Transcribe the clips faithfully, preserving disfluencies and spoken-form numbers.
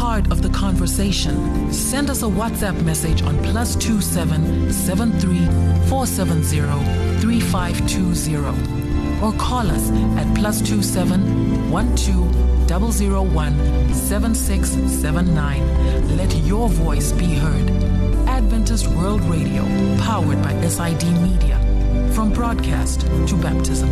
part of the conversation, send us a WhatsApp message on plus two seven seven three four seven zero three five two zero or call us at plus two seven one two zero zero one seven six seven nine. Let your voice be heard. Adventist World Radio, powered by S I D Media. From broadcast to baptism.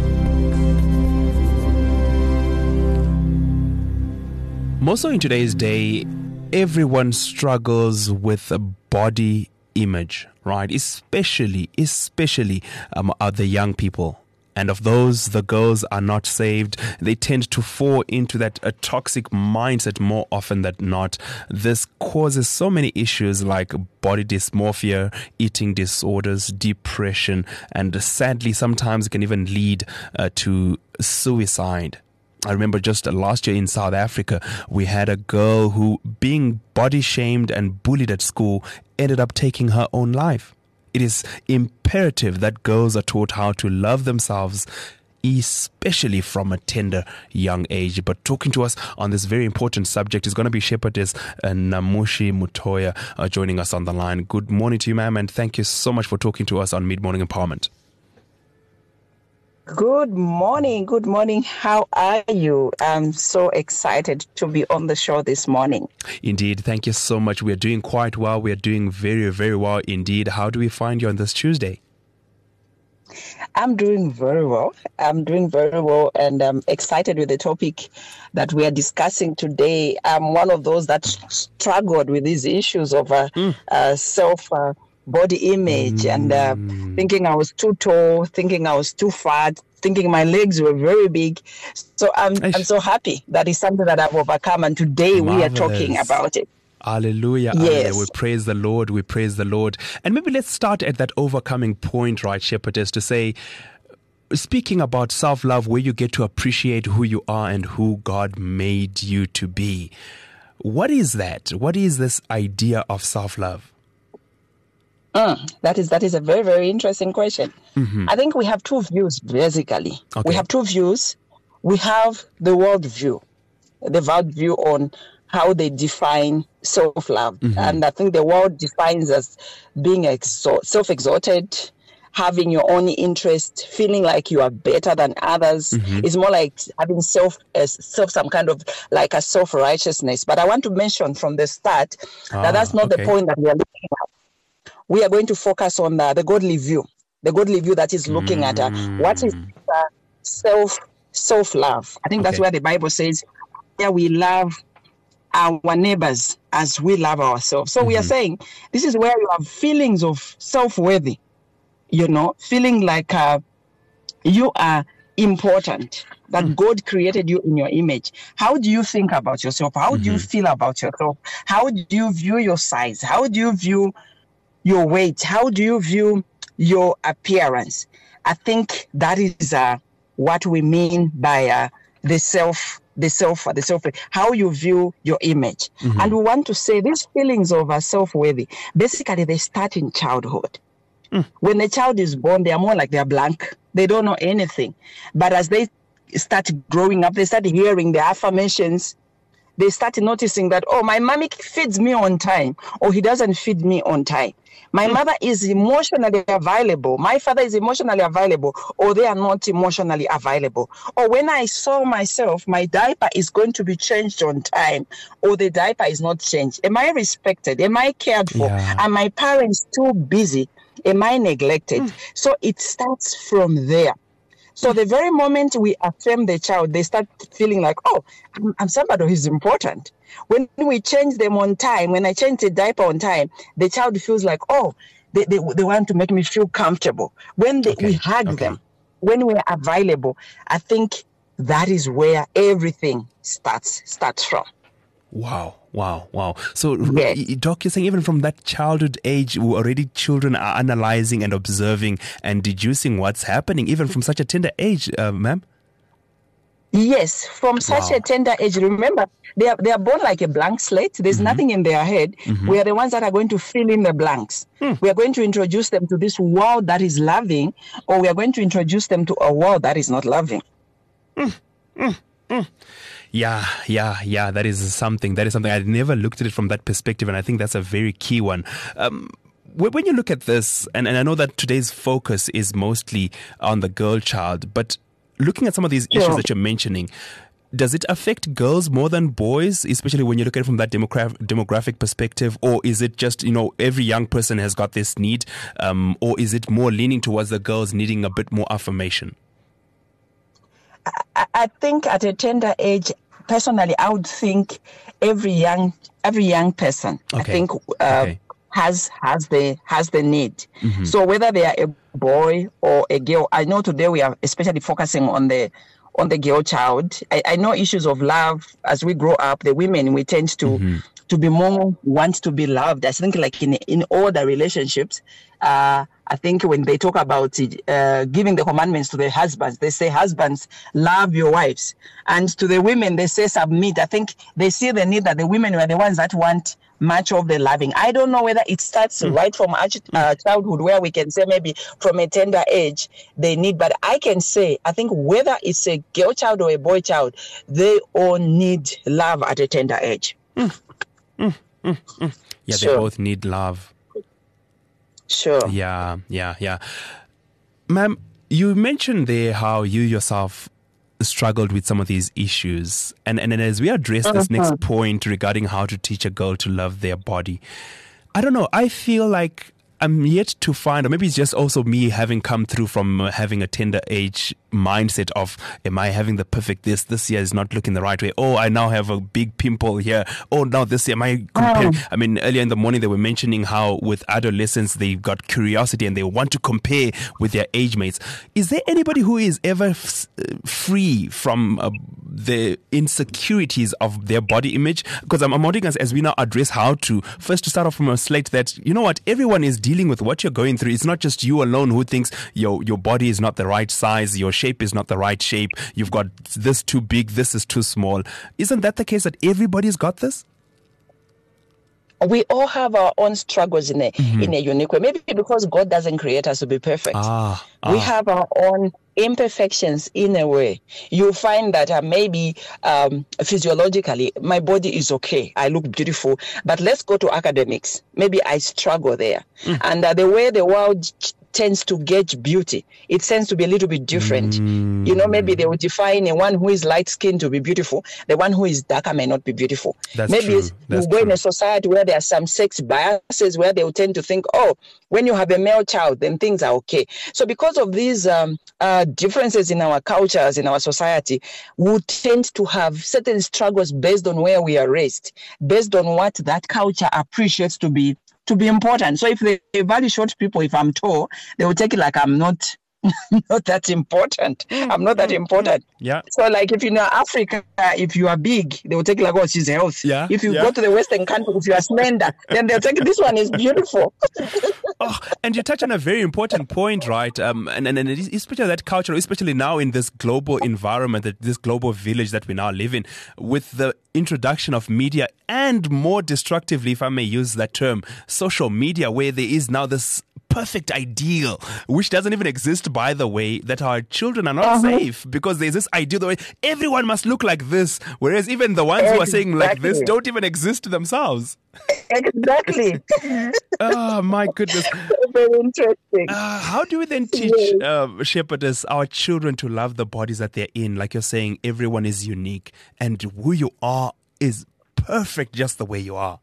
More so in today's day, everyone struggles with a body image, right? Especially, especially um, are the young people. And of those, the girls are not saved. They tend to fall into that a toxic mindset more often than not. This causes so many issues like body dysmorphia, eating disorders, depression, and sadly, sometimes it can even lead uh, to suicide. I remember just last year in South Africa, we had a girl who, being body shamed and bullied at school, ended up taking her own life. It is imperative that girls are taught how to love themselves, especially from a tender young age. But talking to us on this very important subject is going to be Shepherdess uh, Namushi Mutoya uh, joining us on the line. Good morning to you, ma'am, and thank you so much for talking to us on Mid-Morning Empowerment. Good morning. Good morning. How are you? I'm so excited to be on the show this morning. Indeed. Thank you so much. We are doing quite well. We are doing very, very well indeed. How do we find you on this Tuesday? I'm doing very well. I'm doing very well, and I'm excited with the topic that we are discussing today. I'm one of those that struggled with these issues of uh, mm. uh, self uh, body image mm. and uh, thinking I was too tall, thinking I was too fat, thinking my legs were very big. So I'm I'm so happy that is something that I've overcome, and today Marvelous. We are talking about it. Hallelujah. Yes. Hallelujah. We praise the Lord. We praise the Lord. And maybe let's start at that overcoming point, right, Shepherdess, to say, speaking about self-love, where you get to appreciate who you are and who God made you to be. What is that? What is this idea of self-love? Mm, that is that is a very, very interesting question. Mm-hmm. I think we have two views, basically. Okay. We have two views. We have the world view, the world view on how they define self-love. Mm-hmm. And I think the world defines as being exo- self-exalted, having your own interest, feeling like you are better than others. Mm-hmm. It's more like having self, uh, self, some kind of like a self-righteousness. But I want to mention from the start ah, that that's not okay. the point that we are looking at. We are going to focus on the, the godly view, the godly view that is looking mm. at uh, what is uh, self, self-love. I think okay. that's where the Bible says, yeah, we love our neighbors as we love ourselves. So mm-hmm. we are saying this is where you have feelings of self-worthy, you know, feeling like uh, you are important, that mm. God created you in your image. How do you think about yourself? How mm-hmm. do you feel about yourself? How do you view your size? How do you view your weight? How do you view your appearance? I think that is uh, what we mean by uh, the self, the self, the self, how you view your image. Mm-hmm. And we want to say these feelings of uh, self-worthy, basically they start in childhood. Mm. When a child is born, they are more like they're blank. They don't know anything. But as they start growing up, they start hearing the affirmations. They start noticing that, oh, my mommy feeds me on time, or he doesn't feed me on time. My mother is emotionally available. My father is emotionally available, or they are not emotionally available. Or when I saw myself, my diaper is going to be changed on time, or the diaper is not changed. Am I respected? Am I cared for? Yeah. Are my parents too busy? Am I neglected? Mm. So it starts from there. So the very moment we affirm the child, they start feeling like, oh, I'm, I'm somebody who is important. When we change them on time, when I change the diaper on time, the child feels like, oh, they, they, they want to make me feel comfortable. When they, okay. we hug okay. them, when we're available, I think that is where everything starts starts from. Wow, wow, wow. So, yes. Doc, you're saying even from that childhood age, already children are analyzing and observing and deducing what's happening, even from such a tender age, uh, ma'am? Yes, from such wow. a tender age. Remember, they are, they are born like a blank slate. There's mm-hmm. nothing in their head. Mm-hmm. We are the ones that are going to fill in the blanks. Mm. We are going to introduce them to this world that is loving, or we are going to introduce them to a world that is not loving. Mm. Mm. Mm. Yeah, yeah, yeah. That is something. That is something. I'd never looked at it from that perspective, and I think that's a very key one. Um, when you look at this, and, and I know that today's focus is mostly on the girl child, but looking at some of these issues Yeah. that you're mentioning, does it affect girls more than boys, especially when you look at it from that demogra- demographic perspective? Or is it just, you know, every young person has got this need? Um, or is it more leaning towards the girls needing a bit more affirmation? I, I think at a tender age, personally, I would think every young every young person, Okay. I think, uh, Okay. has has the has the need. Mm-hmm. So whether they are a boy or a girl, I know today we are especially focusing on the on the girl child. I, I know issues of love as we grow up. The women, we tend to Mm-hmm. to be more want to be loved. I think like in in all the relationships, uh, I think when they talk about it, uh, giving the commandments to the husbands, they say husbands love your wives, and to the women they say submit. I think they see the need that the women were the ones that want much of the loving. I don't know whether it starts mm. right from uh, childhood, where we can say maybe from a tender age they need, but I can say I think whether it's a girl child or a boy child, they all need love at a tender age. Mm. Mm, mm, mm. Yeah, Sure. they both need love. Sure. Yeah, yeah, yeah. Ma'am, you mentioned there how you yourself struggled with some of these issues. And, and, and as we address this next point regarding how to teach a girl to love their body, I don't know, I feel like I'm yet to find, or maybe it's just also me having come through from uh, having a tender age mindset of, am I having the perfect this? This year is not looking the right way. Oh, I now have a big pimple here. Oh, now this year, am I comparing? Oh. I mean, earlier in the morning, they were mentioning how with adolescents, they've got curiosity and they want to compare with their age mates. Is there anybody who is ever f- free from uh, the insecurities of their body image? Because I'm, I'm wondering as, as we now address how to, first to start off from a slate that, you know what, everyone is dealing with what you're going through. It's not just you alone who thinks your your body is not the right size, your shape is not the right shape, you've got this too big, this is too small. Isn't that the case that everybody's got this? We all have our own struggles in a Mm-hmm. in a unique way. Maybe because God doesn't create us to be perfect. Ah, We ah. have our own imperfections in a way. You'll find that uh, maybe um, physiologically my body is okay. I look beautiful. But let's go to academics. Maybe I struggle there. Mm. And uh, the way the world ch- tends to gauge beauty, it tends to be a little bit different. Mm. You know, maybe they will define a one who is light skinned to be beautiful. The one who is darker may not be beautiful. That's maybe true. it's- That's you go in true. a society where there are some sex biases where they will tend to think, oh, when you have a male child, then things are okay. So because of these um, uh, differences in our cultures, in our society, we tend to have certain struggles based on where we are raised, based on what that culture appreciates to be to be important. So if they, they value short people, if I'm tall, they will take it like I'm not not that important. I'm not that important. Yeah. So like if you know Africa, if you are big, they will take it like, oh, she's healthy. Yeah, If you yeah. go to the Western countries, if you are slender, then they'll take this one is beautiful. Oh, and you touch on a very important point, right? Um, and, and, and it is- especially that culture, especially now in this global environment, that this global village that we now live in, with the introduction of media and more destructively, if I may use that term, social media, where there is now this perfect ideal, which doesn't even exist, by the way, that our children are not Uh-huh. safe because there's this ideal the way everyone must look like this, whereas even the ones who are saying like this Exactly. don't even exist themselves. Exactly. Oh, my goodness. Very interesting. Uh, how do we then teach uh, shepherdess, our children, to love the bodies that they're in? Like you're saying, everyone is unique and who you are is perfect just the way you are.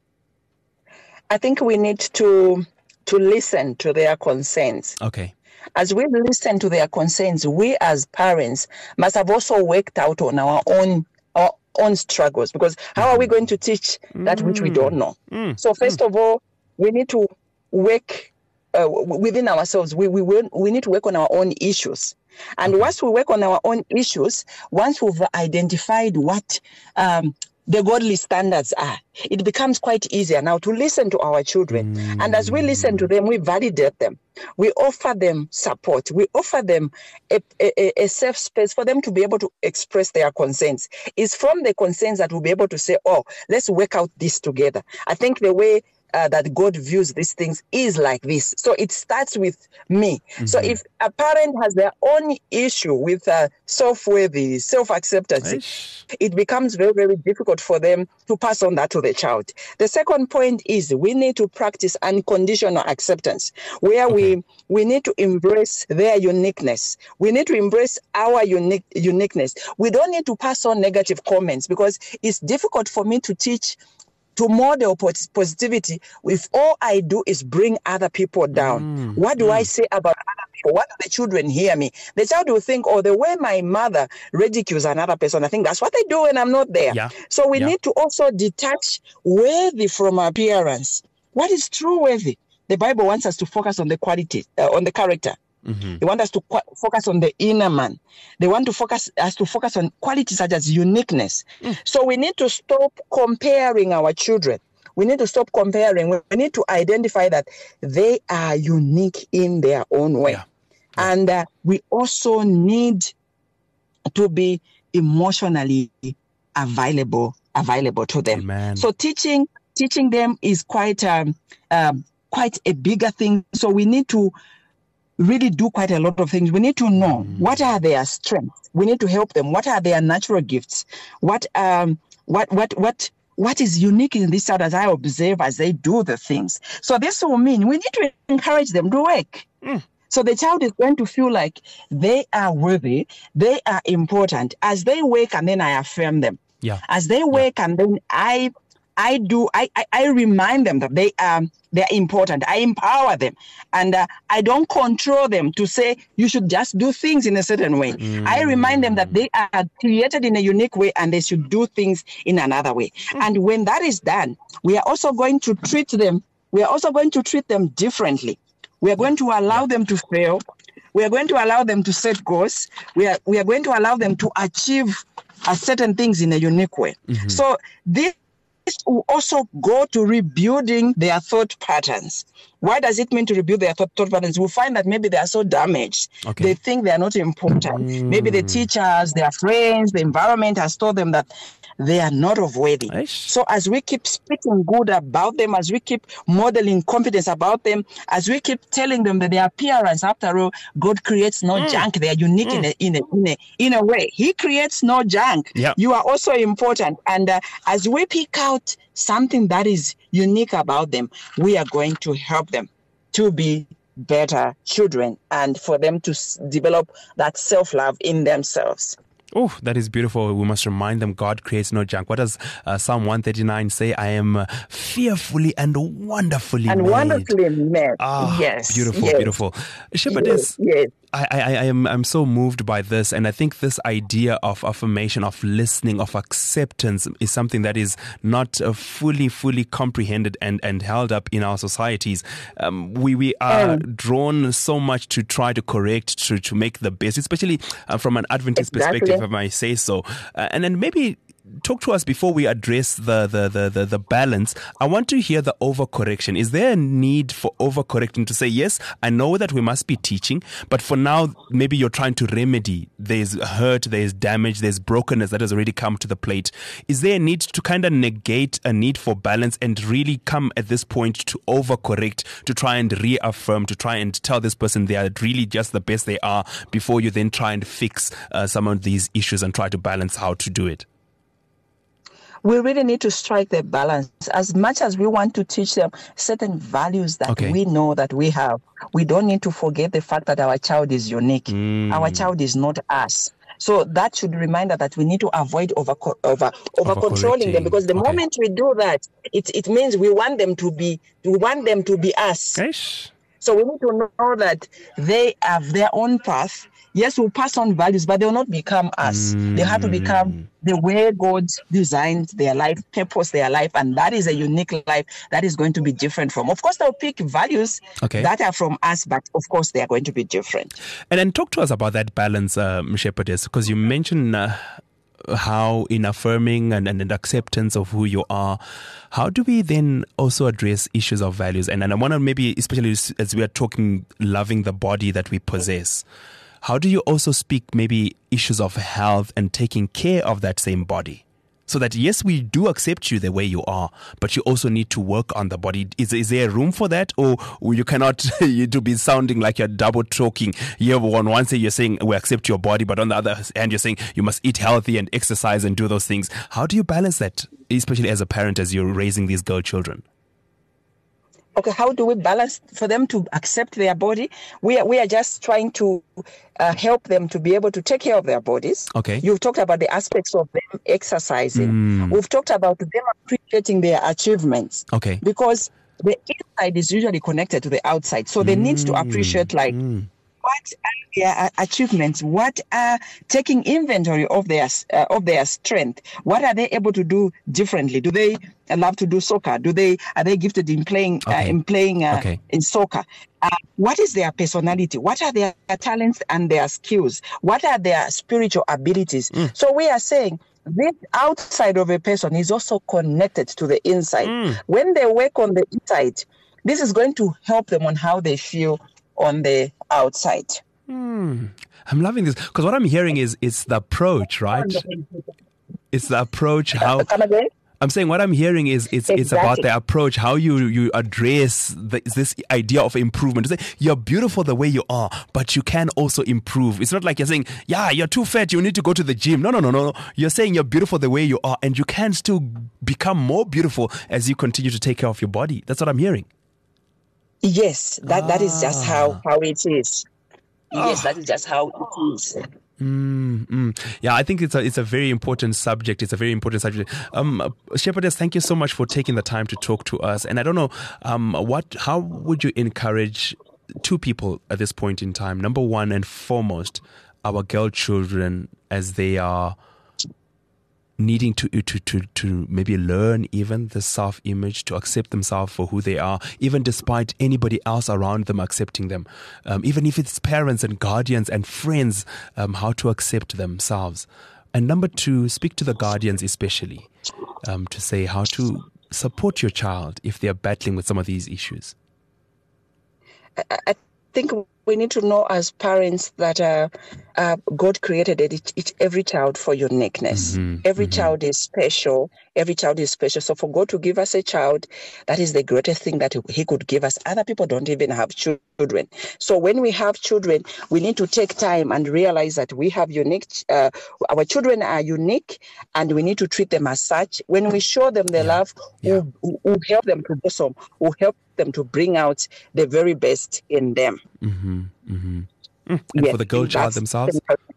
I think we need to to listen to their concerns. Okay. As we listen to their concerns, we as parents must have also worked out on our own our own struggles, because how are we going to teach that which we don't know? Mm. So first of all, we need to work uh, w- within ourselves. We we will, we need to work on our own issues. And once we work on our own issues, once we've identified what um, the godly standards are, it becomes quite easier now to listen to our children. Mm. And as we listen to them, we validate them. We offer them support. We offer them a, a, a safe space for them to be able to express their concerns. It's from the concerns that we'll be able to say, oh, let's work out this together. I think the way uh, that God views these things is like this. So it starts with me. Mm-hmm. So if a parent has their own issue with uh, self-worthy, self-acceptance, Eish. it becomes very, very difficult for them to pass on that to the child. The second point is we need to practice unconditional acceptance, where okay. we, we need to embrace their uniqueness. We need to embrace our unique uniqueness. We don't need to pass on negative comments, because it's difficult for me to teach to model positivity if all I do is bring other people down. Mm, what do mm. I say about other people? What do the children hear me? The child will think, oh, the way my mother ridicules another person, I think that's what they do when I'm not there. Yeah. So we yeah. need to also detach worthy from appearance. What is true worthy? The Bible wants us to focus on the quality, uh, on the character. Mm-hmm. They want us to qu- focus on the inner man. They want to focus us to focus on qualities such as uniqueness. Mm. So we need to stop comparing our children. We need to stop comparing. We need to identify that they are unique in their own way. Yeah. Yeah. And uh, we also need to be emotionally available, available to them. Amen. So teaching, teaching them is quite, um, uh, quite a bigger thing. So we need to really do quite a lot of things. We need to know mm. what are their strengths. We need to help them. What are their natural gifts? What um what what what what is unique in this child as I observe as they do the things. So this will mean we need to encourage them to work. Mm. So the child is going to feel like they are worthy, they are important as they work, and then I affirm them. Yeah. As they work, yeah. and then I I do, I, I, I remind them that they are, they're important. I empower them, and uh, I don't control them to say, you should just do things in a certain way. Mm. I remind them that they are created in a unique way and they should do things in another way. Mm. And when that is done, we are also going to treat them, we are also going to treat them differently. We are going to allow them to fail. We are going to allow them to set goals. We are, we are going to allow them to achieve uh, certain things in a unique way. Mm-hmm. So this will also go to rebuilding their thought patterns. What does it mean to rebuild their thought, thought patterns? We'll find that maybe they are so damaged. Okay. They think they are not important. Mm. Maybe the teachers, their friends, the environment has told them that they are not of worthy. Eish. So as we keep speaking good about them, as we keep modeling confidence about them, as we keep telling them that their appearance, after all, God creates no mm. junk. They are unique mm. in, a, in, a, in, a, in a way. He creates no junk. Yep. You are also important. And uh, as we pick out something that is unique about them, we are going to help them to be better children and for them to s- develop that self-love in themselves. Oh, that is beautiful. We must remind them God creates no junk. What does uh, Psalm one thirty-nine say? I am uh, fearfully and wonderfully and made. And wonderfully made. Ah, yes. Beautiful, yes. beautiful. Shepherdess, yes, yes. I, I, I am I'm so moved by this, and I think this idea of affirmation, of listening, of acceptance is something that is not uh, fully, fully comprehended and, and held up in our societies. Um, we we are um, drawn so much to try to correct, to, to make the best, especially uh, from an Adventist exactly. perspective, if I may say so. Uh, and then maybe talk to us before we address the, the, the, the, the balance. I want to hear the overcorrection. Is there a need for overcorrecting to say, yes, I know that we must be teaching, but for now, maybe you're trying to remedy. There's hurt, there's damage, there's brokenness that has already come to the plate. Is there a need to kind of negate a need for balance and really come at this point to overcorrect, to try and reaffirm, to try and tell this person they are really just the best they are before you then try and fix uh, some of these issues and try to balance how to do it? We really need to strike the balance. As much as we want to teach them certain values that okay. we know that we have, we don't need to forget the fact that our child is unique. Mm. Our child is not us. So that should remind us that we need to avoid over over over controlling them, because the okay. moment we do that, it it means we want them to be we want them to be us. Ish. So we need to know that they have their own path. Yes, we'll pass on values, but they'll not become us. Mm. They have to become the way God designed their life, purpose their life, and that is a unique life that is going to be different from. Of course, they'll pick values okay. that are from us, but of course, they are going to be different. And then talk to us about that balance, um, Shepherdess, because you mentioned uh, how in affirming and, and acceptance of who you are, how do we then also address issues of values? And, and I want to maybe, especially as we are talking, loving the body that we possess, how do you also speak maybe issues of health and taking care of that same body? So that, yes, we do accept you the way you are, but you also need to work on the body. Is, is there room for that? Or you cannot, you to be sounding like you're double talking. You have on one side you're saying we accept your body, but on the other hand you're saying you must eat healthy and exercise and do those things. How do you balance that, especially as a parent, as you're raising these girl children? Okay, how do we balance for them to accept their body? We are, we are just trying to uh, help them to be able to take care of their bodies. Okay. You've talked about the aspects of them exercising. Mm. We've talked about them appreciating their achievements. Okay. Because the inside is usually connected to the outside. So they mm. need to appreciate, like, mm. what are their achievements? What are taking inventory of their uh, of their strength? What are they able to do differently? Do they love to do soccer? Do they are they gifted in playing okay. uh, in playing uh, okay. in soccer? Uh, what is their personality? What are their talents and their skills? What are their spiritual abilities? Mm. So we are saying this outside of a person is also connected to the inside. Mm. When they work on the inside, this is going to help them on how they feel on the outside. Hmm. I'm loving this because what I'm hearing is it's the approach, right? It's the approach. How Come again? I'm saying what I'm hearing is it's exactly. it's about the approach, how you you address the, this idea of improvement. To say you're beautiful the way you are, but you can also improve. It's not like you're saying, yeah, you're too fat, you need to go to the gym. No, no, no, no. You're saying you're beautiful the way you are, and you can still become more beautiful as you continue to take care of your body. That's what I'm hearing. Yes, that, ah. that is just how, how it is. Yes, that is just how it is. Mm-hmm. Yeah, I think it's a it's a very important subject. It's a very important subject. Um, Shepherdess, thank you so much for taking the time to talk to us. And I don't know, um, what how would you encourage two people at this point in time? Number one and foremost, our girl children as they are needing to, to, to, to maybe learn even the self-image, to accept themselves for who they are, even despite anybody else around them accepting them. Um, even if it's parents and guardians and friends, um, how to accept themselves. And number two, speak to the guardians especially, um, to say how to support your child if they are battling with some of these issues. I, I think we need to know as parents that uh, uh, God created each, each, every child for uniqueness. Mm-hmm, every mm-hmm. child is special. Every child is special. So for God to give us a child, that is the greatest thing that he could give us. Other people don't even have children. So when we have children, we need to take time and realize that we have unique, uh, our children are unique, and we need to treat them as such. When we show them the yeah. love, yeah. We'll, we'll help them to blossom, we'll help them to bring out the very best in them. Mm-hmm, mm-hmm. Mm. And yes, for the girl child themselves?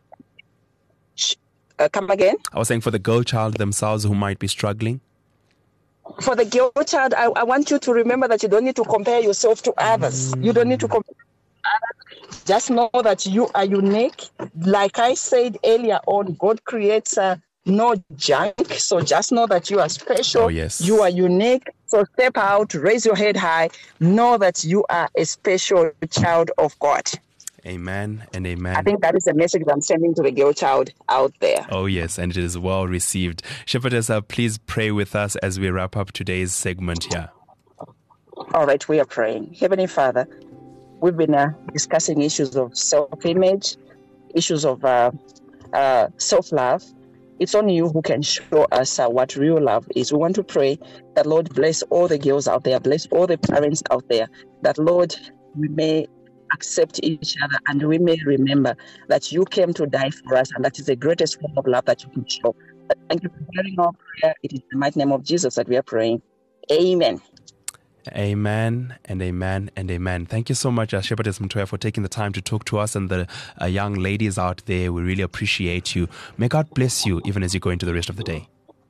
Uh, come again? I was saying for the girl child themselves who might be struggling. For the girl child, I, I want you to remember that you don't need to compare yourself to others. Mm. You don't need to compare to others. Just know that you are unique. Like I said earlier on, God creates uh, no junk. So just know that you are special. Oh, yes. You are unique. So step out, raise your head high. Know that you are a special child of God. Amen and amen. I think that is the message I'm sending to the girl child out there. Oh, yes, and it is well received. Shepherdess, uh, please pray with us as we wrap up today's segment here. All right, we are praying. Heavenly Father, we've been uh, discussing issues of self-image, issues of uh, uh, self-love. It's only you who can show us uh, what real love is. We want to pray that, Lord, bless all the girls out there, bless all the parents out there, that, Lord, we may accept each other and we may remember that you came to die for us, and that is the greatest form of love that you can show. Thank you for hearing our prayer. It is in the mighty name of Jesus that we are praying. Amen. Amen and amen and amen. Thank you so much, uh, Shepherdess Mtoya, for taking the time to talk to us and the uh, young ladies out there. We really appreciate you. May God bless you even as you go into the rest of the day.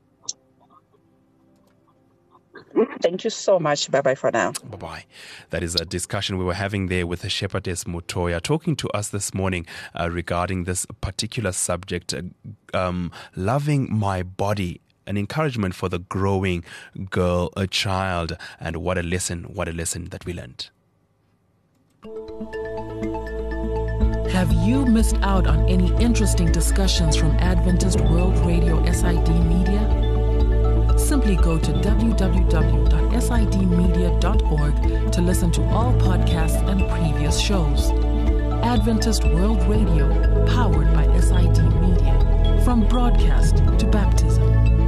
Thank you so much. Bye-bye for now. Bye-bye. That is a discussion we were having there with the Shepherdess Mtoya, talking to us this morning uh, regarding this particular subject, uh, um, loving my body. An encouragement for the growing girl, a child, and what a lesson, what a lesson that we learned. Have you missed out on any interesting discussions from Adventist World Radio S I D Media? Simply go to w w w dot s i d media dot org to listen to all podcasts and previous shows. Adventist World Radio, powered by S I D Media. From broadcast to baptism.